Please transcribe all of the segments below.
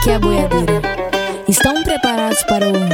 que é a boiadeira. Estão preparados para o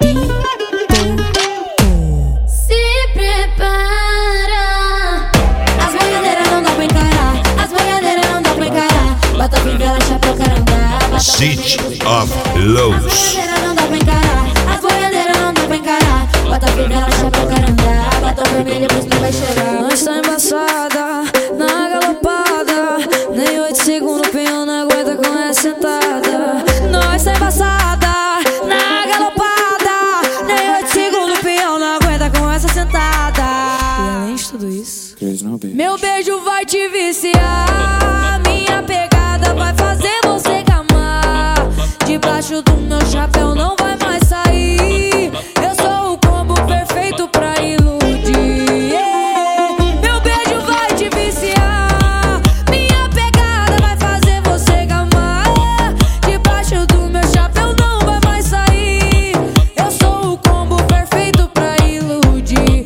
Se prepara. As boiadeiras não dá pra encarar. As boiadeiras não dá pra encarar. Bota fivela, chapéu, caramba. City of Lows. As boiadeiras não dá pra encarar. As boiadeiras não dá pra encarar. Bota fivela, chapéu, caramba. Bota vermelho, pois não vai chorar. Nós tá embaçada, na galopada. Nem 8 segundos o peão não aguenta com essa sentada. Nós tá embaçada, na galopada. Nem 8 segundos o peão não aguenta com essa sentada. E além de tudo isso, meu beijo vai te viciar. Minha pegada vai fazer você gamar. Debaixo do meu chapéu não vai mais sair. Eu sou o combo perfeito pra iludir. Meu beijo vai te viciar. Minha pegada vai fazer você gamar. Debaixo do meu chapéu não vai mais sair. Eu sou o combo perfeito pra iludir.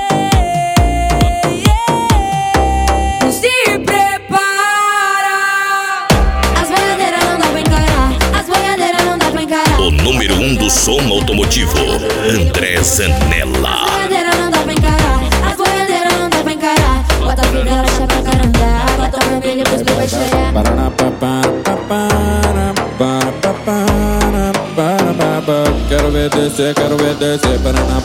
Se prepara. As boiadeiras não dá pra encarar. As boiadeiras não dá pra encarar. O número 1 do som automotivo, André Zanella. As boiadeiras não dá pra encarar. As boiadeiras não dá pra encarar. Bota fivela, chapéu, caramba. Bota vermelho, pois não vai chorar. Quero ver descer, quero ver descer.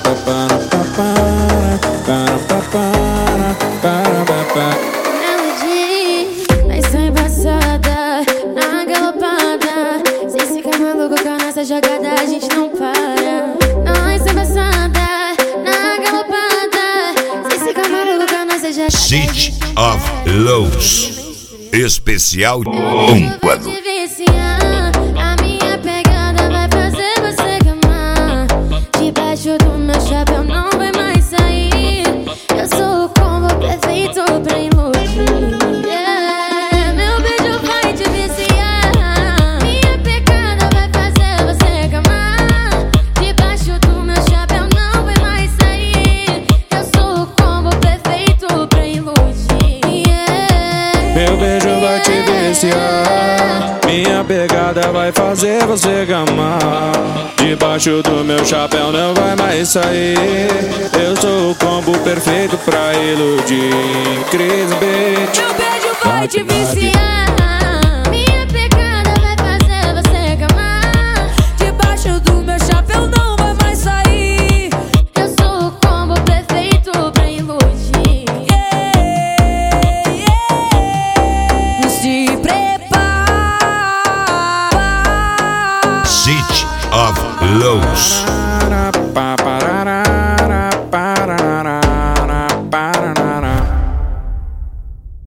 Melody, mas sou embaçada, na galopada. Sem ficar maluco com a nossa jogada, a gente não para. Nós sou embaçada, na galopada. Sem ficar maluco com a nossa jogada. City of Lows. Especial Pâmpano. A minha pegada vai fazer você gamar. Debaixo do meu chapéu não vai mais sair. Eu sou o combo perfeito pra iludir. Meu beijo vai te viciar. Minha pegada vai fazer você gamar. Debaixo do meu chapéu não vai mais sair. Eu sou o combo perfeito pra iludir. Meu beijo vai te viciar. Minha pegada vai fazer você gamar. Debaixo do meu chapéu não vai mais sair. Eu sou o combo perfeito pra iludir. Cris Beat. Meu beijo vai te viciar. Minha pegada vai fazer você gamar. Debaixo do meu chapéu não vai mais sair. Eu sou o combo perfeito pra iludir. se prepara. City of Lows.